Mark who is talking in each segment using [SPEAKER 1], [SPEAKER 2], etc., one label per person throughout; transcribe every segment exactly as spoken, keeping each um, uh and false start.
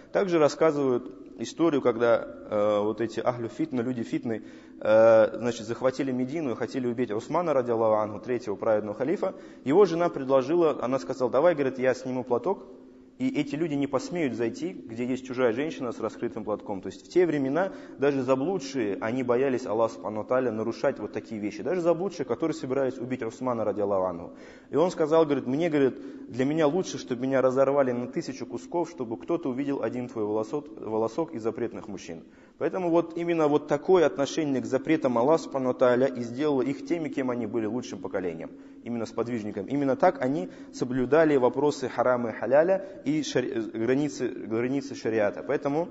[SPEAKER 1] Также рассказывают историю, когда э, вот эти ахлю фитна, люди фитны, э, значит, захватили Медину и хотели убить Усмана, ради Аллаху анху, третьего праведного халифа. Его жена предложила, она сказала: давай, говорит, я сниму платок, и эти люди не посмеют зайти, где есть чужая женщина с раскрытым платком. То есть в те времена даже заблудшие, они боялись Аллаха субхану ва тааля нарушать вот такие вещи. Даже заблудшие, которые собирались убить Усмана, ради Аллаху анху. И он сказал, говорит, мне, говорит, для меня лучше, чтобы меня разорвали на тысячу кусков, чтобы кто-то увидел один твой волосок, волосок из запретных мужчин. Поэтому вот именно вот такое отношение к запретам Аллаха субхану ва тааля и сделало их теми, кем они были, лучшим поколением. Именно сподвижником. Именно так они соблюдали вопросы харама и халяля и шари... границы, границы шариата. Поэтому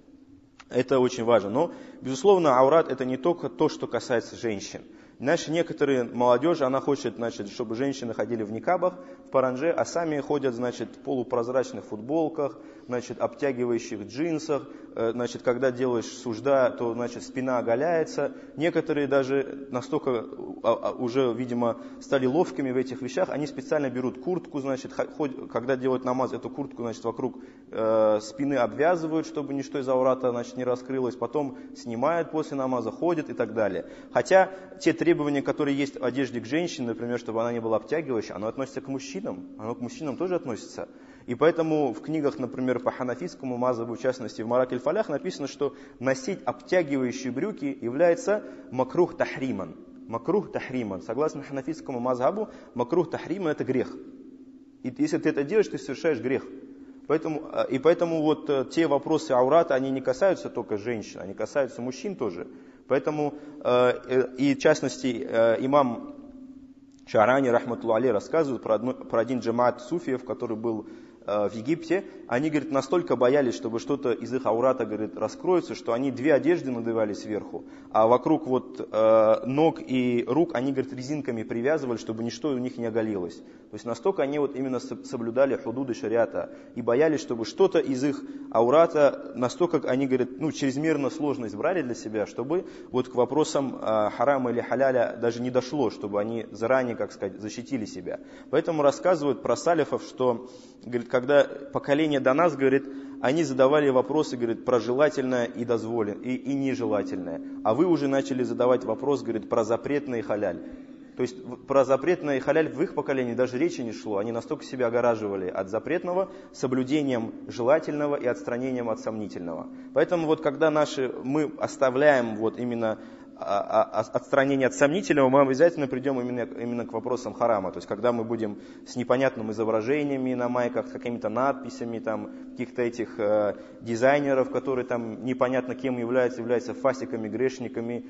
[SPEAKER 1] это очень важно. Но, безусловно, аурат это не только то, что касается женщин. Наши некоторые молодежи, она хочет, значит, чтобы женщины ходили в никабах, в паранже, а сами ходят, значит, в полупрозрачных футболках, значит, обтягивающих джинсах. Значит, когда делаешь сужда, то, значит, спина оголяется. Некоторые даже настолько уже, видимо, стали ловкими в этих вещах, они специально берут куртку, значит, когда делают намаз, эту куртку, значит, вокруг э, спины обвязывают, чтобы ничто из аурата, значит, не раскрылось, потом снимают после намаза, ходят и так далее. Хотя те требования, которые есть в одежде к женщине, например, чтобы она не была обтягивающей, оно относится к мужчинам, оно к мужчинам тоже относится. И поэтому в книгах, например, по ханафитскому мазхабу, в частности в Марак аль-Фалях, написано, что носить обтягивающие брюки является макрух тахриман. Макрух тахриман. Согласно ханафитскому мазхабу, макрух тахриман это грех. И если ты это делаешь, ты совершаешь грех. Поэтому, и поэтому вот те вопросы аурата, они не касаются только женщин, они касаются мужчин тоже. Поэтому, и в частности, имам Шаарани, рахматуллаху алейхи, рассказывает про, одно, про один джамаат суфиев, который был э, в Египте. Они, говорит, настолько боялись, чтобы что-то из их аурата, говорит, раскроется, что они две одежды надевали сверху, а вокруг вот э, ног и рук они, говорит, резинками привязывали, чтобы ничто у них не оголилось. То есть настолько они вот именно соблюдали худуды шариата и боялись, чтобы что-то из их аурата, настолько они, говорят, ну, чрезмерно сложность брали для себя, чтобы вот к вопросам э, харама или халяля даже не дошло, чтобы они заранее, как сказать, защитили себя. Поэтому рассказывают про салифов, что, говорит, когда поколение до нас, говорит, они задавали вопросы, говорит, про желательное и дозволенное, и, и нежелательное. А вы уже начали задавать вопрос, говорит, про запретное и халяль. То есть про запретное и халяль в их поколении даже речи не шло. Они настолько себя огораживали от запретного соблюдением желательного и отстранением от сомнительного. Поэтому вот когда наши, мы оставляем вот именно отстранение от сомнительного, мы обязательно придем именно, именно к вопросам харама. То есть, когда мы будем с непонятными изображениями на майках, с какими-то надписями, там, каких-то этих э, дизайнеров, которые там непонятно кем являются, являются фасиками, грешниками,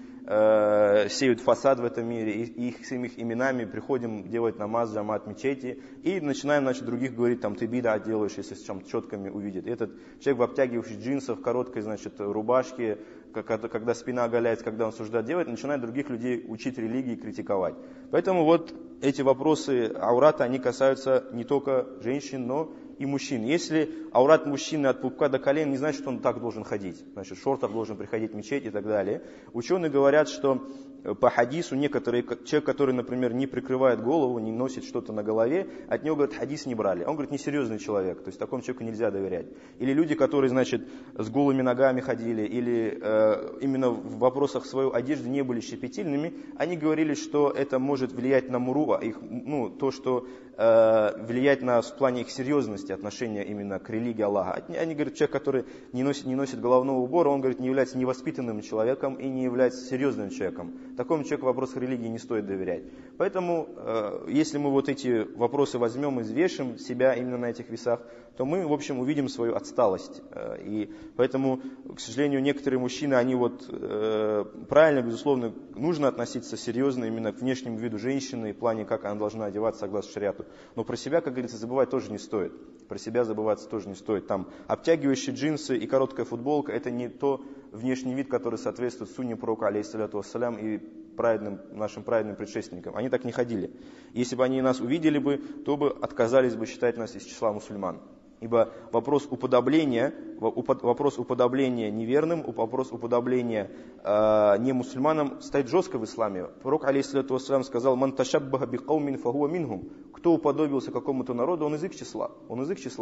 [SPEAKER 1] э, сеют фасад в этом мире, и, и их, с их именами приходим делать намаз, джамат, мечети, и начинаем, значит, других говорить, там, ты бида делаешь, если с чем четками увидит. Этот человек в обтягивающих джинсах, короткой, значит, рубашке, когда спина оголяется, когда он суждат делает, начинает других людей учить религии и критиковать. Поэтому вот эти вопросы аурата, они касаются не только женщин, но и мужчин. Если аурат мужчины от пупка до колен, не значит, что он так должен ходить. Значит, в шортах должен приходить в мечеть и так далее. Ученые говорят, что по хадису некоторые, человек, который, например, не прикрывает голову, не носит что-то на голове, от него, говорят, хадис не брали. Он, говорит, несерьезный человек, то есть такому человеку нельзя доверять. Или люди, которые, значит, с голыми ногами ходили, или э, именно в вопросах своей одежды не были щепетильными, они говорили, что это может влиять на муруа, их, ну, то, что э, влияет на, в плане их серьезности отношения именно к религии Аллаха. Они говорят, человек, который не носит, не носит головного убора, он, говорит, не является невоспитанным человеком и не является серьезным человеком. Такому человеку в вопросах религии не стоит доверять. Поэтому, э, если мы вот эти вопросы возьмем и взвешим себя именно на этих весах, то мы, в общем, увидим свою отсталость. Э, и поэтому, к сожалению, некоторые мужчины, они вот э, правильно, безусловно, нужно относиться серьезно именно к внешнему виду женщины, в плане, как она должна одеваться согласно шариату. Но про себя, как говорится, забывать тоже не стоит. Про себя забываться тоже не стоит. Там обтягивающие джинсы и короткая футболка — это не то внешний вид, который соответствует сунне пророка, алейхиссаляту вассалям, и праведным, нашим праведным предшественникам. Они так не ходили. Если бы они нас увидели бы, то бы отказались бы считать нас из числа мусульман. Ибо вопрос уподобления, вопрос уподобления неверным, вопрос уподобления э, не мусульманам стоит жестко в исламе. Пророк, алейхиссалату вассалям, сказал: «Ман ташаббаха бикаумин фахуа минхум». Кто уподобился какому-то народу, он из их числа. Он из их числа.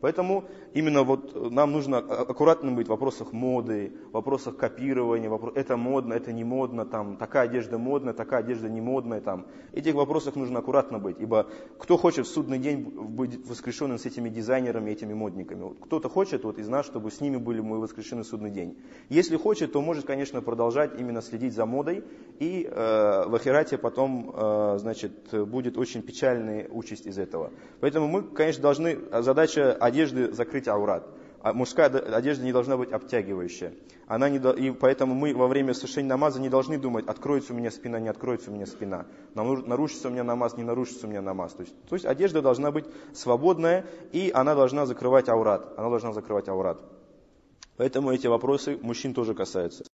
[SPEAKER 1] Поэтому именно вот нам нужно аккуратным быть в вопросах моды, в вопросах копирования, вопрос, это модно, это не модно, там, такая одежда модная, такая одежда не модная. Там. В этих вопросах нужно аккуратно быть, ибо кто хочет в судный день быть воскрешенным с этими дизайнерами, этими модниками? Вот кто-то хочет вот, из нас, чтобы с ними были мы воскрешены в судный день. Если хочет, то может, конечно, продолжать именно следить за модой, и э, в ахирате потом э, значит, будет очень печальная участь из этого. Поэтому мы, конечно, должны, задача одежды закрыть аурат. А мужская одежда не должна быть обтягивающая. Она не, и поэтому мы во время совершения намаза не должны думать, откроется у меня спина, не откроется у меня спина, нарушится у меня намаз, не нарушится у меня намаз. То есть, то есть одежда должна быть свободная, и она должна закрывать аурат. Она должна закрывать аурат. Поэтому эти вопросы мужчин тоже касаются.